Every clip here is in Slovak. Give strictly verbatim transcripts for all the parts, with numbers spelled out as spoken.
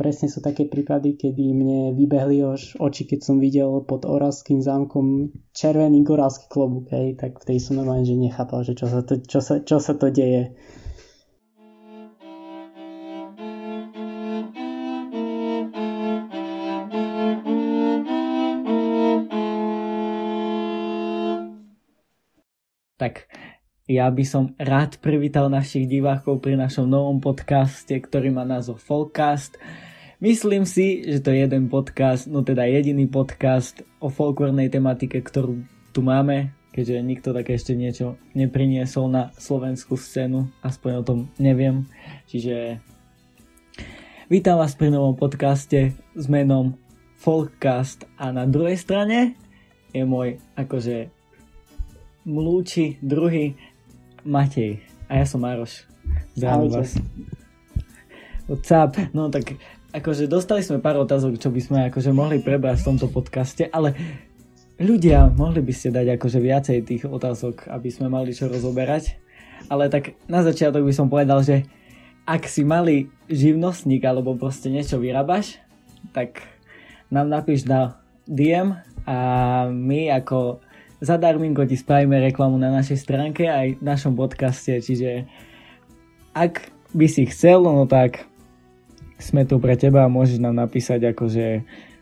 presne sú také prípady, kedy mne vybehli až oči, keď som videl pod Oravským zámkom červený goralský klobúk, hej, tak vtedy som normálne, že nechápal, že čo sa to, čo sa, čo sa to deje. Tak ja by som rád privítal našich divákov pri našom novom podcaste, ktorý má názov Folkcast. Myslím si, že to je jeden podcast, no teda jediný podcast o folklórnej tematike, ktorú tu máme, keďže nikto také ešte niečo nepriniesol na slovenskú scénu, aspoň o tom neviem. Čiže vítam vás pri novom podcaste s menom Folkcast a na druhej strane je môj akože mlúči druhý Matej a ja som Maroš. Zdravím vás. What's up? No tak akože dostali sme pár otázok, čo by sme akože mohli prebrať v tomto podcaste, ale ľudia, mohli by ste dať akože viacej tých otázok, aby sme mali čo rozoberať. Ale tak na začiatok by som povedal, že ak si malý živnostník alebo proste niečo vyrábaš, tak nám napíš na dé em a my ako zadarminko ti spravíme reklamu na našej stránke aj v našom podcaste, čiže ak by si chcel, no tak sme tu pre teba a môžeš nám napísať akože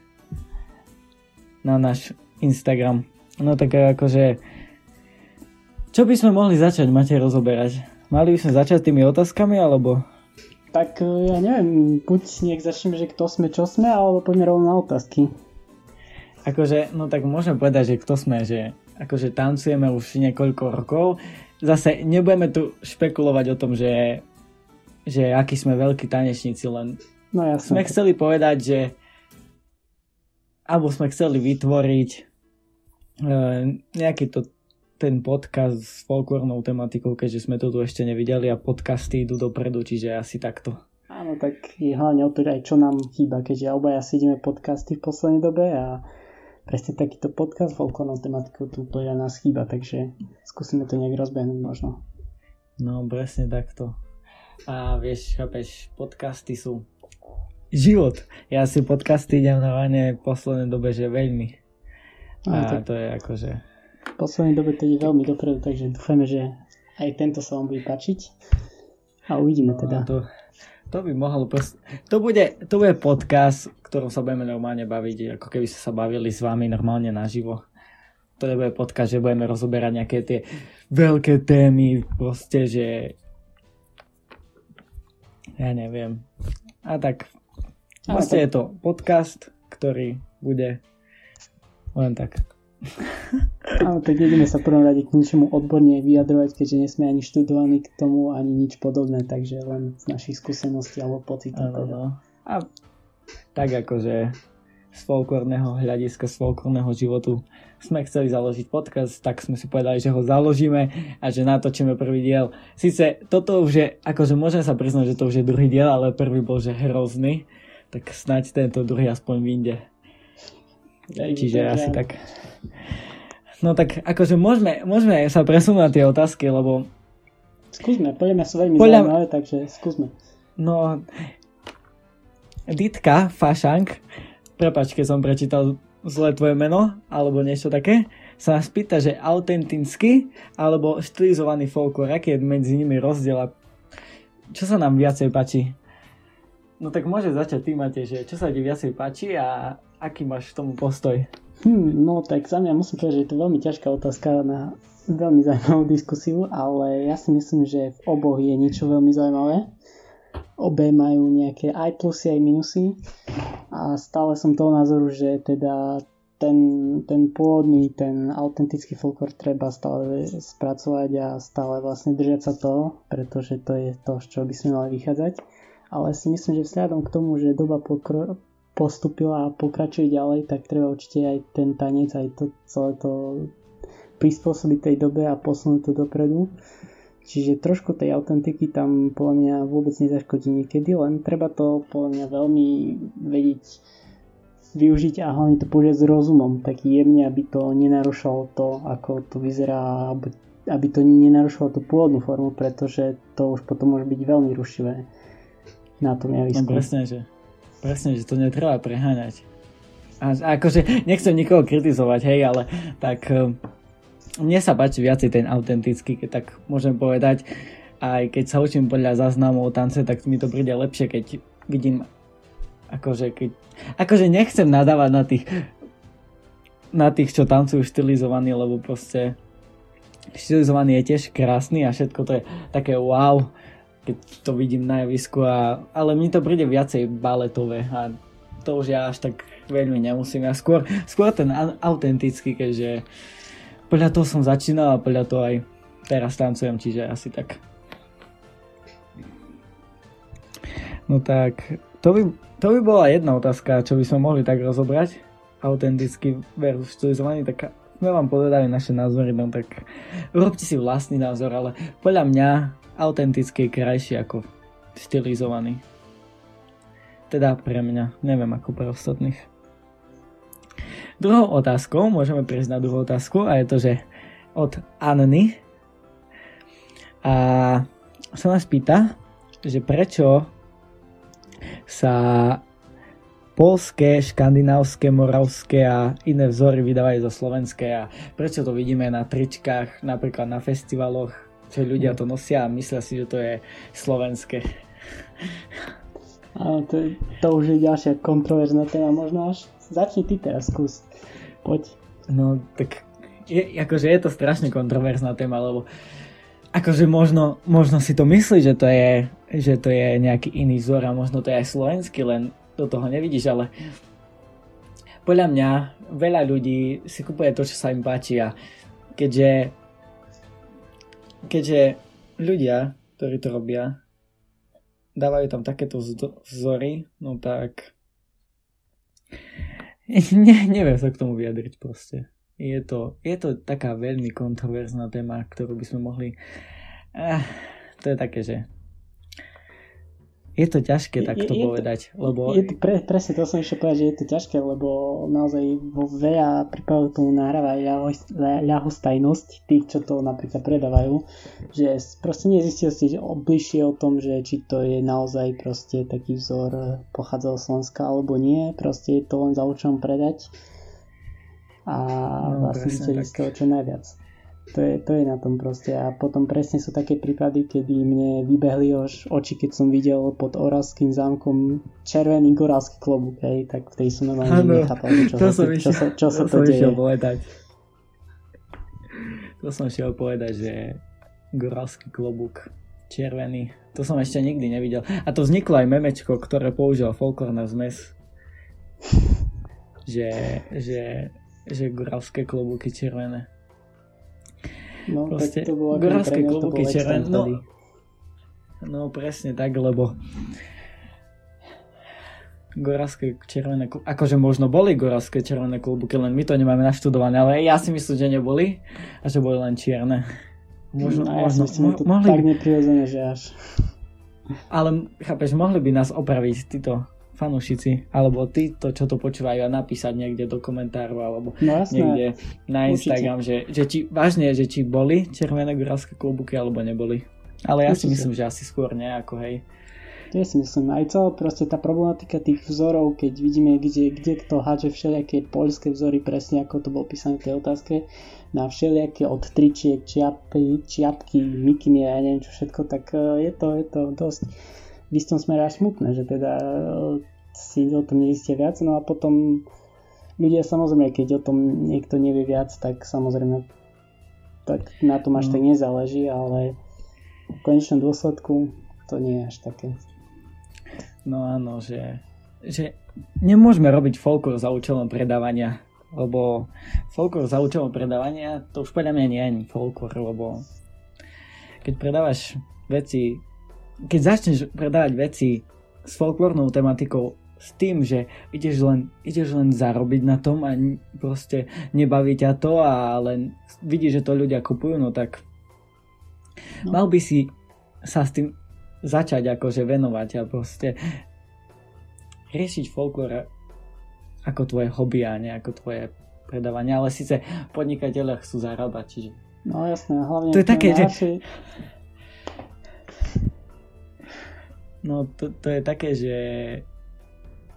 na náš Instagram. No tak akože čo by sme mohli začať, Matej, rozoberať? Mali by sme začať tými otázkami, alebo? Tak ja neviem, buď nech začneme, že kto sme, čo sme, alebo poďme rovno na otázky. Akože, no tak môžem povedať, že kto sme, že akože tancujeme už niekoľko rokov. Zase nebudeme tu špekulovať o tom, že, že akí sme veľkí tanečníci, len no, sme chceli povedať, že alebo sme chceli vytvoriť e, nejaký to, ten podcast s folklórnou tematikou, keďže sme to tu ešte nevideli a podcasty idú dopredu, čiže asi takto. Áno, tak je hlavne o to, aj čo nám chýba, keďže obaja sedíme podcasty v poslednej dobe a presne takýto podcast s folklórnou tematikou tu to ja nás chýba, takže skúsime to nejak rozbehnúť možno. No, presne takto. A vieš, chápeš, podcasty sú život. Ja si podcasty idem normálne v poslednej dobe, že veľmi. A no, to je akože... V poslednej dobe to ide veľmi dopredu, takže dúfame, že aj tento sa vám bude páčiť. A uvidíme no, teda. To... To by mohlo proste... To bude, to bude podcast, v ktorom sa budeme normálne baviť, ako keby sa bavili s vami normálne naživo. To nebude podcast, že budeme rozoberať nejaké tie veľké témy, proste, že... Ja neviem. A tak... Proste je to podcast, ktorý bude len tak. Áno, tak ideme sa prvom rade k ničomu odborne vyjadrovať, keďže nie sme ani študovaní k tomu, ani nič podobné, takže len z našich skúseností alebo pocitov. Áno, no. A tak akože z folklórneho hľadiska, z folklórneho životu sme chceli založiť podcast, tak sme si povedali, že ho založíme a že natočíme prvý diel. Sice toto už je, akože môžem sa priznať, že to už je druhý diel, ale prvý bol že hrozný, tak snáď tento druhý aspoň vyjde. Čiže tak, asi ja. tak. No tak akože môžeme, môžeme sa presunúť na tie otázky, lebo... Skúsme, poďme sú veľmi Podľa... zaujímavé, takže skúsme. No, Ditka Fašank, prepáč, keď som prečítal zle tvoje meno, alebo niečo také, sa nás pýta, že autentický alebo štilizovaný folklór, aký je medzi nimi rozdiel a čo sa nám viacej páči? No tak môže začať ty, Matej, že čo sa ti viacej páči a aký máš k tomu postoj? Hmm, no tak za mňa musím povedať, že je to veľmi ťažká otázka na veľmi zaujímavú diskusiu, ale ja si myslím, že v oboch je niečo veľmi zaujímavé. Obe majú nejaké aj plusy, aj minusy a stále som toho názoru, že teda ten, ten pôvodný, ten autentický folklór treba stále spracovať a stále vlastne držať sa toho, pretože to je to, z čoho by sme mali vychádzať. Ale si myslím, že vzhľadom k tomu, že doba pokro- postupila a pokračuje ďalej, tak treba určite aj ten tanec, aj to celé to prispôsobiť tej dobe a posunúť to dopredu. Čiže trošku tej autentiky tam podľa mňa vôbec nezaškodí niekedy, len treba to podľa mňa veľmi vedieť využiť a hlavne to použiť s rozumom, tak jemne, aby to nenarušalo to, ako to vyzerá, aby to nenarušalo tú pôvodnú formu, pretože to už potom môže byť veľmi rušivé na tom javisku. No presne, že presne, že to netreba preháňať. A akože nechcem nikoho kritizovať, hej, ale tak mne sa páči viacej ten autentický, keď tak môžem povedať. Aj keď sa učím podľa záznamov o tance, tak mi to príde lepšie, keď vidím, akože keď, akože nechcem nadávať na tých, na tých, čo tancujú štilizovaní, lebo proste štilizovaný je tiež krásny a všetko to je také wow, keď to vidím na javisku, a, ale mi to príde viacej baletové a to už ja až tak veľmi nemusím. Ja skôr, skôr ten autentický, keďže podľa toho som začínal a podľa toho aj teraz tancujem, čiže asi tak. No tak, to by, to by bola jedna otázka, čo by sme mohli tak rozobrať. Autentický versus štilizovaný, tak sme vám povedali naše názory, no tak urobte si vlastný názor, ale podľa mňa autentický je krajší ako štilizovaný. Teda pre mňa, neviem ako pre ostatných. Druhou otázkou, môžeme prejsť na druhú otázku, a je to, že od Anny. A sa nás pýta, že prečo sa poľské, škandinávske, moravské a iné vzory vydávajú zo slovenské a prečo to vidíme na tričkách, napríklad na festivaloch, čo ľudia to nosia a myslia si, že to je slovenské. Áno, to, to už je ďalšia kontroverzná téma, možno až začni ty teraz, skús, poď. No tak, je, akože je to strašne kontroverzná téma, lebo akože možno, možno si to myslí, že to je, že to je nejaký iný vzor a možno to je aj slovenský, len do toho nevidíš, ale podľa mňa veľa ľudí si kupuje to, čo sa im páči, a keďže keďže ľudia, ktorí to robia, dávajú tam takéto vzory, no tak ne, neviem sa k tomu vyjadriť proste. Je to, je to taká veľmi kontroverzná téma, ktorú by sme mohli... Eh, to je také, že... Je to ťažké je, takto je, povedať, to, lebo... Je to pre, presne to som ešte povedať, že je to ťažké, lebo naozaj vo veľa prípadov tomu nahráva ľahostajnosť tých, čo to napríklad predávajú, že proste nezistil si bližšie o tom, že či to je naozaj proste taký vzor pochádza z Slovenska alebo nie, proste je to len za účelom predať a no, vlastne chceli z toho čo najviac. To je, to je na tom proste. A potom presne sú také prípady, kedy mne vybehli už oči, keď som videl pod Oravským zámkom červený goralský klobúk, hej, tak vtedy som normálne nechápal, čo, to sa, čo, čo, sa, čo to sa to deje. Povedať. To som šiel povedať, že goralský klobúk červený, to som ešte nikdy nevidel. A to vzniklo aj memečko, ktoré použil Folklórna zmes, že, že, že goralské klobúky červené. No, proste, tak to bolo goralské klobúky červené. No, no presne tak, lebo goralské červené klobúky, akože možno boli goralské červené klobúky, len my to nemáme naštudované, ale ja si myslím, že neboli a že boli len čierne. Možno, no, možno, ja si myslím, mo- to mohli tak by... neprirodzené, že až. Ale chápeš, mohli by nás opraviť títo fanúšici, alebo tí, to, čo to počúvajú, a napísať niekde do komentárov, alebo no, niekde na Instagram, že, že či, vážne, že či boli červené goralské klobúky, alebo neboli. Ale ja určite si myslím, že asi skôr nejako, hej. To ja si myslím, aj celá proste tá problematika tých vzorov, keď vidíme, kde, kde kto hádže všelijaké poľské vzory, presne ako to bolo písané v tej otázke, na všelijaké od tričiek, čiapky, čiapky, mikiny a ja neviem čo všetko, tak je to, je to dosť v istom smere až smutné, že teda si o tom neistia viac, no a potom ľudia samozrejme, keď o tom niekto nevie viac, tak samozrejme tak na tom až no. tak nezáleží, ale v konečnom dôsledku to nie je až také. No áno, že, že nemôžeme robiť folklór za účelom predávania, lebo folklór za účelom predávania, to už podľa mňa nie je folklór, lebo keď predávaš veci keď začneš predávať veci s folklórnou tematikou s tým, že ideš len, ideš len zarobiť na tom a proste nebaví ťa to a len vidíš, že to ľudia kupujú, no tak no. mal by si sa s tým začať akože venovať a proste riešiť folklór ako tvoje hobby a nie ako tvoje predávanie, ale síce podnikatelia chcú zarábať, čiže no jasné, hlavne to je také, že no to, to je také, že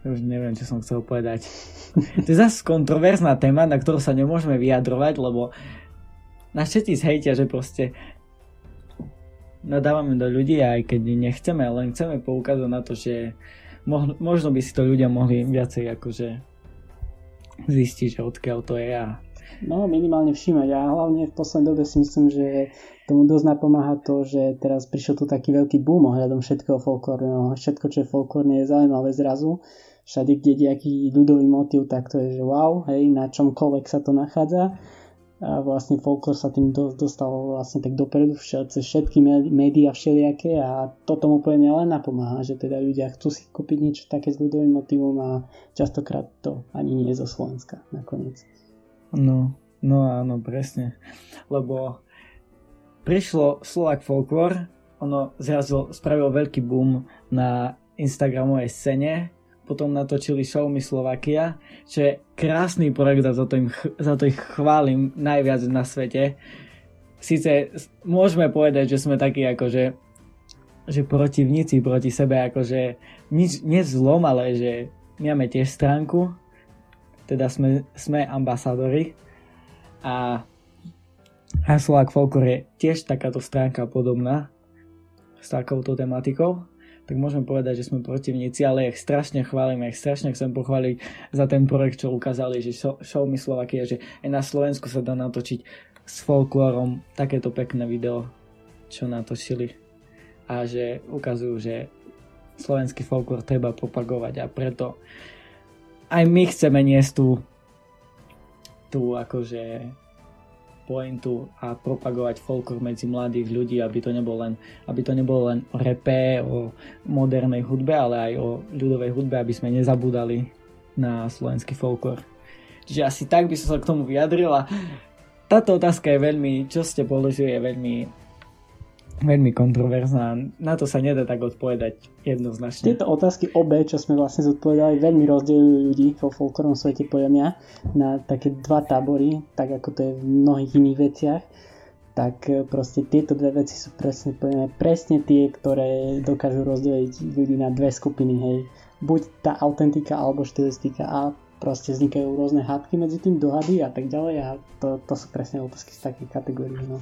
Už neviem, čo som chcel povedať. To je zase kontroverzná téma, na ktorú sa nemôžeme vyjadrovať, lebo nás všetci zhejtia, že proste nadávame do ľudí, aj keď nechceme, len chceme poukázať na to, že možno by si to ľudia mohli viacej akože zistiť, že odkiaľ to je a no, minimálne všímať a hlavne v poslednej dobe si myslím, že tomu dosť napomáha to, že teraz prišiel tu taký veľký boom ohľadom všetkého folklórneho. Všetko, čo je folklórne, je zaujímavé zrazu. Všade, kde je nejaký ľudový motív, tak to je, že wow, hej, na čomkoľvek sa to nachádza. A vlastne folklór sa tým do, dostal vlastne tak dopredu cez všetky médiá všelijaké a to tomu úplne len napomáha, že teda ľudia chcú si kúpiť niečo také s ľudovým motívom a častokrát to ani nie je zo Slovenska nakoniec. No, no áno, presne. Lebo prišlo Slovak Folklór, ono zrazu spravilo veľký boom na Instagramovej scéne, potom natočili Show Me Slovakia, čo je krásny projekt a za to, im, za to ich chválim najviac na svete. Sice môžeme povedať, že sme takí akože že protivníci proti sebe, akože nič, nie zlom, ale že my máme tiež stránku, teda sme, sme ambasádori a, a Slovak Folklór je tiež takáto stránka podobná s takouto tematikou. Tak môžem povedať, že sme protivníci, ale ich strašne chválim, ich strašne chcem pochváliť za ten projekt, čo ukázali, že Show Me Slovakia, že aj na Slovensku sa dá natočiť s folklórom takéto pekné video, čo natočili. A že ukazujú, že slovenský folklór treba propagovať a preto aj my chceme niesť tú, tú akože pointu a propagovať folklór medzi mladých ľudí, aby to nebolo len, aby to nebolo len o repe, o modernej hudbe, ale aj o ľudovej hudbe, aby sme nezabúdali na slovenský folklór. Čiže asi tak by som sa k tomu vyjadril a táto otázka je veľmi, čo ste položili, je veľmi veľmi kontroverzná. Na to sa nedá tak odpovedať jednoznačne. Tieto otázky obe, čo sme vlastne zodpovedali, veľmi rozdeľujú ľudí vo folklórnom svete, poviem ja, na také dva tábory, tak ako to je v mnohých iných veciach. Tak proste tieto dve veci sú presne, poviem, presne tie, ktoré dokážu rozdeliť ľudí na dve skupiny. Hej. Buď tá autentika alebo štilistika a proste vznikajú rôzne hádky medzi tým, dohady a tak ďalej a to, to sú presne otázky z takej kategórie. No.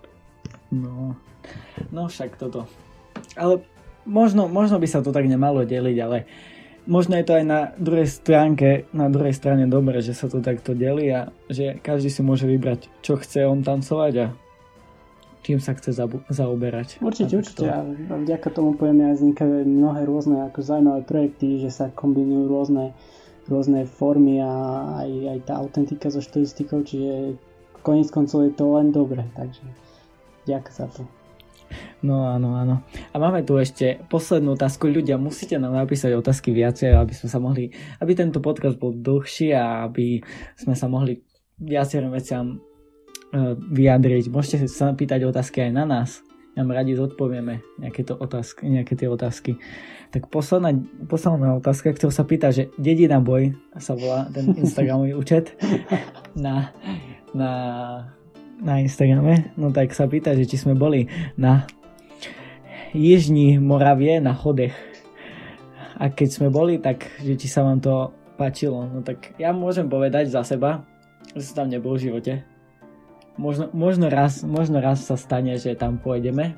No, no však toto. Ale možno, možno by sa to tak nemalo deliť, ale možno je to aj na druhej stránke, na druhej strane dobre, že sa to takto delí a že každý si môže vybrať, čo chce on tancovať a čím sa chce zabu- zaoberať. Určite, určite. A vďaka tomu poviem, aj vznikajú mnohé rôzne ako zaujímavé projekty, že sa kombinujú rôzne, rôzne formy a aj, aj tá autentika so štilistikou, čiže koniec koncov je to len dobre, takže ďakujem za to. No áno, áno. A máme tu ešte poslednú otázku. Ľudia, musíte nám napísať otázky viacej, aby sme sa mohli, aby tento podcast bol dlhší a aby sme sa mohli viacerým veciam uh, vyjadriť. Môžete sa pýtať otázky aj na nás. Nám radi zodpovieme nejaké, to otázky, nejaké tie otázky. Tak posledná, posledná otázka, ktorá sa pýta, že Dedina Boj sa volá ten Instagramový účet na, na na Instagrame, no tak sa pýta, že či sme boli na Jižní Moravie na Chodech. A keď sme boli, tak že či sa vám to páčilo. No tak ja môžem povedať za seba, že som tam nebol v živote. Možno, možno, raz, možno raz sa stane, že tam pôjdeme.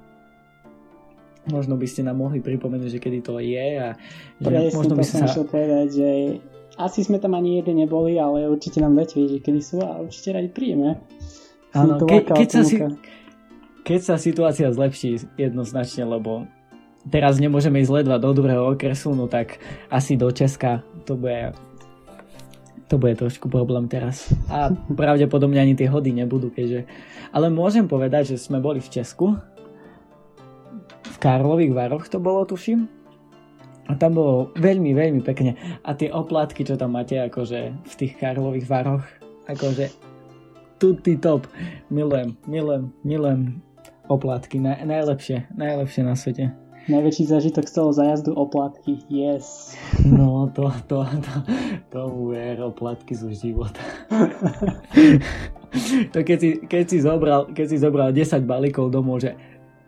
Možno by ste nám mohli pripomenúť, že kedy to je. A že Presne, možno to by som sa... chcel povedať, že asi sme tam ani jeden neboli, ale určite nám dajte vedieť, že kedy sú a určite radi príjeme. Áno, ke, keď, sa si, keď sa situácia zlepší jednoznačne, lebo teraz nemôžeme ísť ledva do druhého okresu, no tak asi do Česka to bude, to bude trošku problém teraz. A pravdepodobne ani tie hody nebudú, keďže... Ale môžem povedať, že sme boli v Česku, v Karlových Varoch to bolo, tuším. A tam bolo veľmi, veľmi pekne. A tie oplatky, čo tam máte, akože v tých Karlových Varoch, akože tutti top. Milujem, milujem, milujem oplatky. Na, najlepšie, najlepšie na svete. Najväčší zážitok z toho zájazdu oplatky. Yes. No, to, to, to, to bude oplatky zo života. To keď si, keď si zobral, keď si zobral desať balíkov domov, že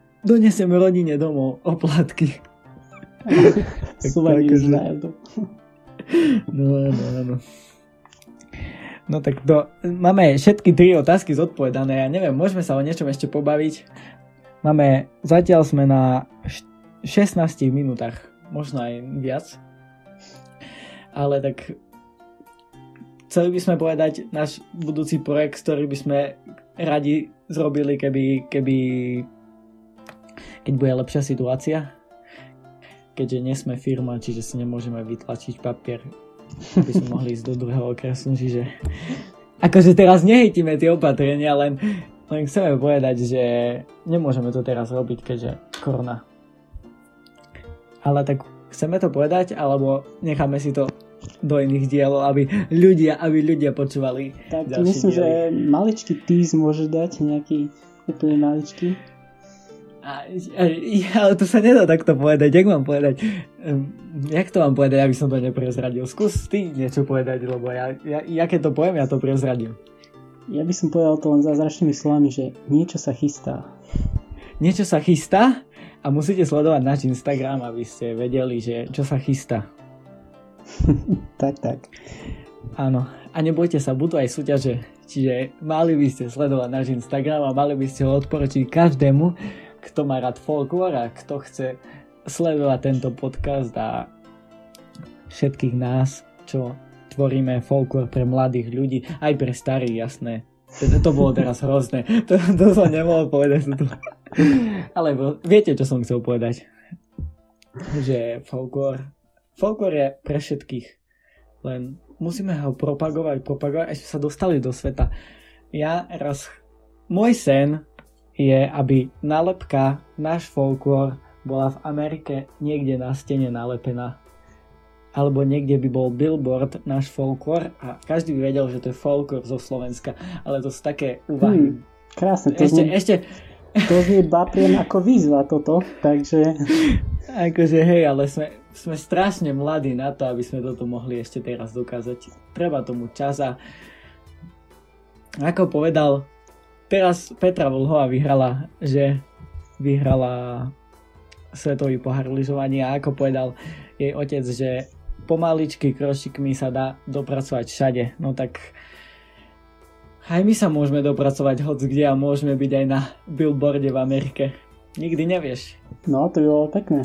donesem rodine domov oplatky. Súvaní z zájazdu. No, no, no. No tak to, máme všetky tri otázky zodpovedané. Ja neviem, môžeme sa o niečom ešte pobaviť. Máme, zatiaľ sme na šestnástich minútach, možno aj viac. Ale tak chceli by sme povedať náš budúci projekt, ktorý by sme radi zrobili, keby, keby keď bude lepšia situácia. Keďže nie sme firma, čiže si nemôžeme vytlačiť papier, aby sme mohli ísť do druhého okresu, čiže akože teraz nehejtime tie opatrenia, len, len chceme povedať, že nemôžeme to teraz robiť, keďže korona. Ale tak chceme to povedať, alebo necháme si to do iných dielov, aby ľudia, aby ľudia počúvali. Tak myslím, diely. Že maličký tease môže dať, nejaký úplne maličký. A, ale to sa nedá takto povedať. Jak mám povedať? Jak to mám povedať, aby som to neprezradil? Skús ty niečo povedať, lebo ja, ja, ja keď to poviem, ja to prezradím. Ja by som povedal to len zázračnými slovami, že niečo sa chystá. Niečo sa chystá? A musíte sledovať náš Instagram, aby ste vedeli, že čo sa chystá. tak, tak. Áno. A nebojte sa, budú aj súťaže. Čiže mali by ste sledovať náš Instagram a mali by ste ho odporučiť každému, kto má rád folklór a kto chce sledovať tento podcast a všetkých nás, čo tvoríme folklór pre mladých ľudí, aj pre starých, jasné. To, to bolo teraz hrozné. To, to som nemohol povedať. Ale viete, čo som chcel povedať? Že folklór folklór je pre všetkých. Len musíme ho propagovať, propagovať, až sa dostali do sveta. Ja raz... Môj sen je, aby nálepka náš folklór bola v Amerike niekde na stene nalepená. Alebo niekde by bol billboard náš folklór a každý by vedel, že to je folklór zo Slovenska. Ale to sú také úvahy. Hmm, krásne. To ešte, znie, ešte... to znie bapriem ako výzva toto, takže... Akože hej, ale sme, sme strašne mladí na to, aby sme toto mohli ešte teraz dokázať. Treba tomu čas a ako povedal, teraz Petra Vlhová vyhrala, že vyhrala svetový pohár lyžovania a ako povedal jej otec, že pomaličky kročikmi sa dá dopracovať všade. No tak aj my sa môžeme dopracovať hoc kde a môžeme byť aj na billboarde v Amerike. Nikdy nevieš. No, to by bolo pekné.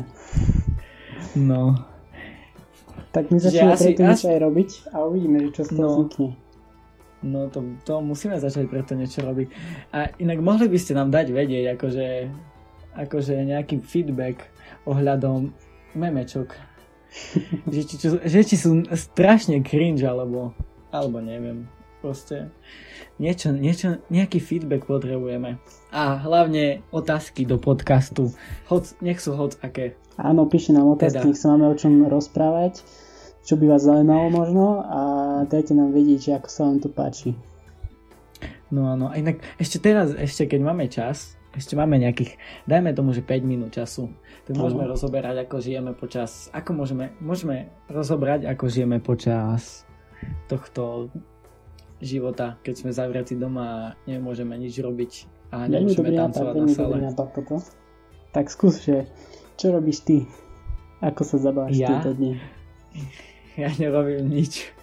No. Tak my začneme preto niečo aj robiť a uvidíme, čo z toho no. vznikne. No, to, to musíme začať preto niečo robiť. A inak mohli by ste nám dať vedieť, akože, akože nejaký feedback ohľadom memečok. že, či, čo, že či sú strašne cringe, alebo, alebo neviem. Proste niečo, niečo, nejaký feedback potrebujeme. A hlavne otázky do podcastu. Hoc, nech sú hoc aké. Áno, píšte nám otázky, teda. Nech sa máme o čom rozprávať, čo by vás zaujímalo možno a dajte nám vedieť, že ako sa vám to páči. No áno, a inak ešte teraz, ešte keď máme čas, ešte máme nejakých, dajme tomu, že päť minút času, tak môžeme no. rozoberať, ako žijeme počas, ako môžeme, môžeme rozobrať, ako žijeme počas tohto života, keď sme zavretí doma a nemôžeme nič robiť a nemôžeme tancovať na sále. Tak skús, že čo robíš ty? Ako sa zabávaš ja? tieto dni? Ja nerobím nič.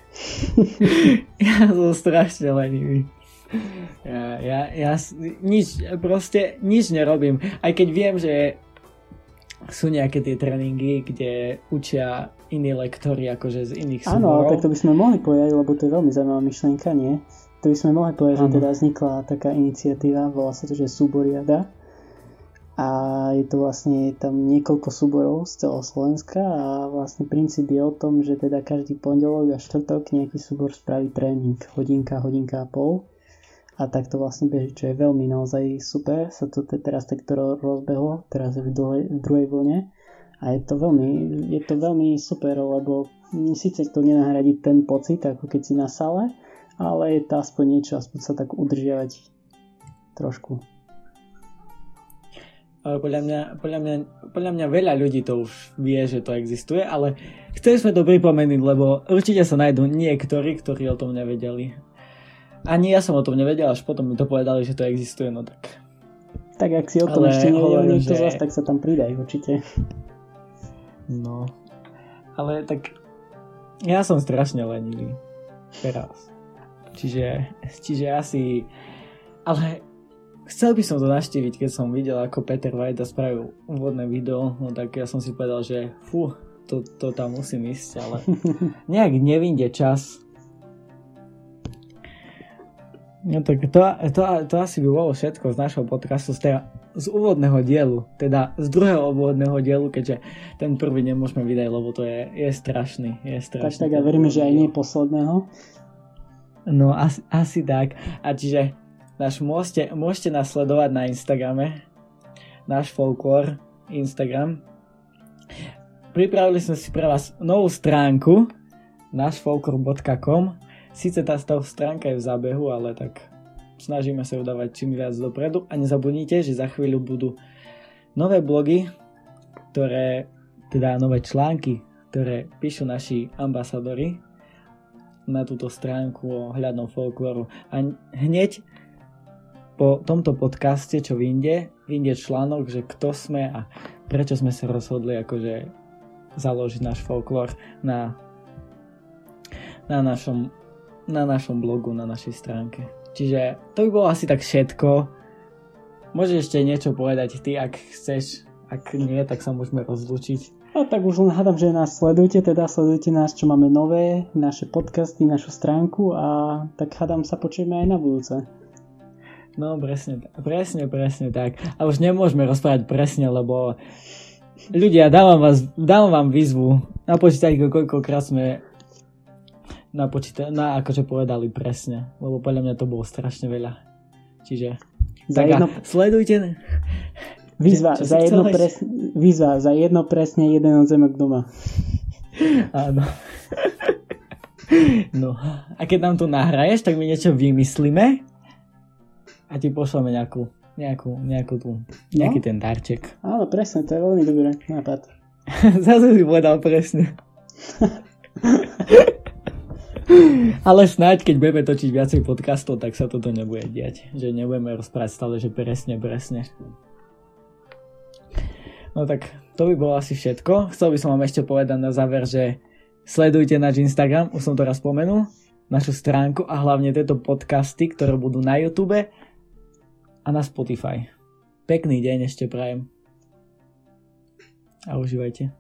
Ja som strašne lenivý. Ja, ja, ja nič, proste nič nerobím. Aj keď viem, že sú nejaké tie tréningy, kde učia iní lektori akože z iných súborov. Áno, ale tak to by sme mohli povedať, lebo to je veľmi zaujímavá myšlienka, nie? To by sme mohli povedať, ano. Že teda vznikla taká iniciatíva, volá sa to, že Súboriada. A je to vlastne tam niekoľko súborov z celého Slovenska a vlastne princíp je o tom, že teda každý pondelok a štvrtok nejaký súbor spraví tréning. Hodinka, hodinka a pol. A tak to vlastne beží, čo je veľmi naozaj super. Sa to teraz takto rozbehlo, teraz v druhej, v druhej vlne. A je to veľmi, je to veľmi super, lebo síce to nenahradí ten pocit, ako keď si na sále, ale je to aspoň niečo, aspoň sa tak udržiavať trošku. Ale podľa mňa, podľa, mňa, podľa mňa veľa ľudí to už vie, že to existuje, ale chceli sme to pripomeniť, lebo určite sa nájdú niektorí, ktorí o tom nevedeli. Ani ja som o tom nevedel, až potom mi to povedali, že to existuje, no tak. Tak ak si o tom ale ešte nevedel niekto že... z vás, tak sa tam pridaj určite. No, ale tak Ja som strašne lenivý. Teraz. Čiže, čiže asi... Ale chcel by som to naštíviť, keď som videl, ako Peter Vajda spravil úvodné video, no tak ja som si povedal, že fú, to, to tam musím ísť, ale nejak nevyjde čas. No tak to, to, to asi by bolo všetko z našho podcastu, z, teda, z úvodného dielu, teda z druhého úvodného dielu, keďže ten prvý nemôžeme vydať, lebo to je, je strašný. Je strašný. Tak tak ja verím, že aj nie posledného. No asi, asi tak. A čiže náš, môžete, môžete nás sledovať na Instagrame, náš folklór Instagram. Pripravili sme si pre vás novú stránku nášfolklor bodka com. Síce tá stránka je v zábehu, ale tak snažíme sa ju dávať čím viac dopredu. A nezabudnite, že za chvíľu budú nové blogy, ktoré, teda nové články, ktoré píšu naši ambasadori na túto stránku o hľadnom folklóru. A hneď po tomto podcaste, čo vyjde, vyjde článok, že kto sme a prečo sme sa rozhodli akože založiť náš folklór na, na našom na našom blogu, na našej stránke. Čiže to by bolo asi tak všetko. Môžeš ešte niečo povedať ty, ak chceš. Ak nie, tak sa môžeme rozlúčiť. A tak už len hádam, že nás sledujte, teda sledujte nás, čo máme nové, naše podcasty, našu stránku a tak hádam sa počujeme aj na budúce. No presne, presne, presne tak. A už nemôžeme rozprávať presne, lebo ľudia, dávam, vás, dávam vám výzvu. Napočítajte, koľkokrát sme napočíta- na akože povedali presne, lebo podľa mňa to bolo strašne veľa. Čiže za jedno... sledujte. Výzva, čo, čo za jedno pres... Výzva, za jedno presne jeden odzemek doma. Áno. No, a keď nám tu nahraješ, tak my niečo vymyslíme a ti pošleme nejakú, nejakú, nejakú tú, nejaký no? ten darček. Áno, presne, to je veľmi dobrý nápad. Zase si povedal presne. Ale snáď, keď budeme točiť viacej podcastov, tak sa toto nebude diať. Že nebudeme rozprávať stále, že presne, presne. No tak, to by bolo asi všetko. Chcel by som vám ešte povedať na záver, že sledujte náš Instagram, už som to raz spomenul, našu stránku a hlavne tieto podcasty, ktoré budú na YouTube a na Spotify. Pekný deň ešte prajem. A užívajte.